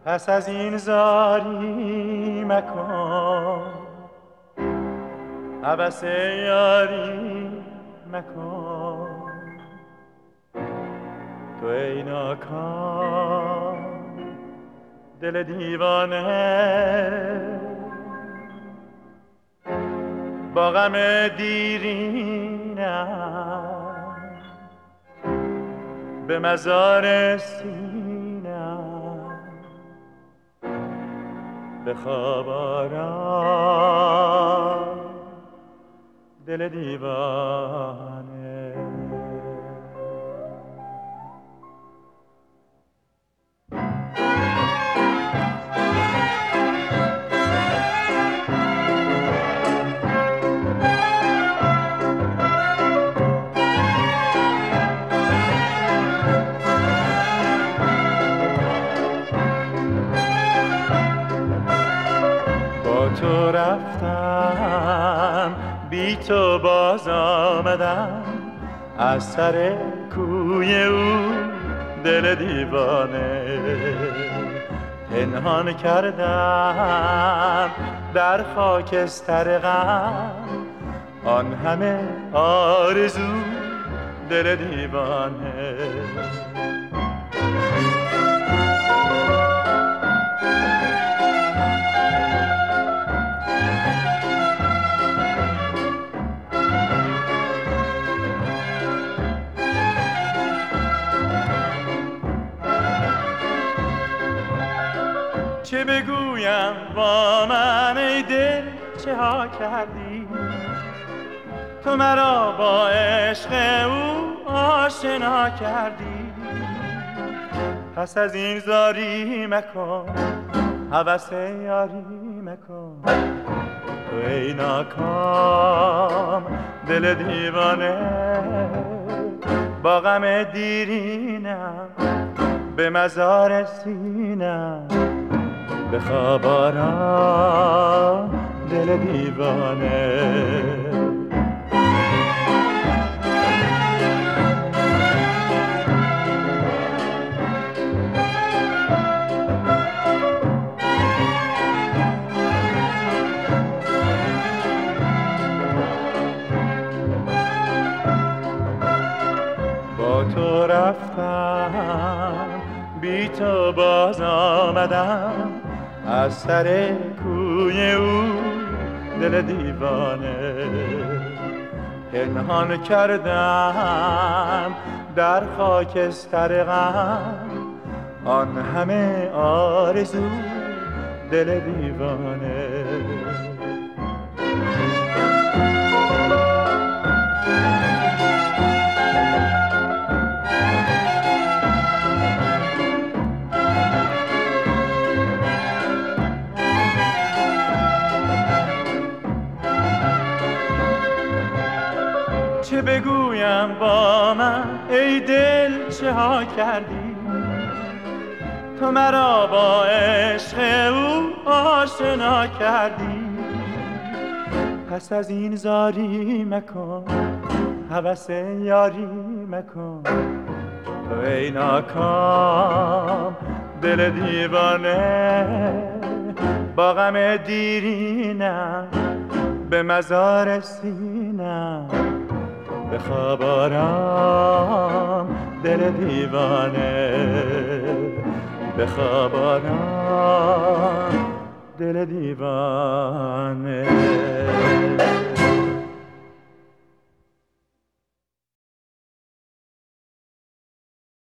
پس از این زاری مکن، هوس یاری مکن. تو ای ناکام دل دیوانه، با غم دیرینم به مزار سینم به خواب آرام دل دیوانه. تو رفتم بی تو باز آمدم، از سر کوی او دل دیوانه. پنهان کردم در خاکستر غم، آن همه آرزو دل دیوانه. چه بگویم با من ای دل چه ها کردی، تو مرا با عشق او آشنا کردی. پس از این زاری مکن، هوس یاری مکن. تو ای ناکام دل دیوانه، با غم دیرینم به مزار سینم به خواب آرام دل دیوانه. با تو رفتم بی تو باز آمدم، از سر کوی او دل دیوانه. پنهان کردم در خاکستر غم، آن همه آرزو دل دیوانه. چه بگویم با من ای دل چه ها کردی، تو مرا با عشق او آشنا کردی. پس از این زاری مکن، هوس یاری مکن. تو ای ناکام دل دیوانه، با غم دیرینم به مزار سینم به خواب آرام دل دیوانه. به خواب آرام دل دیوانه.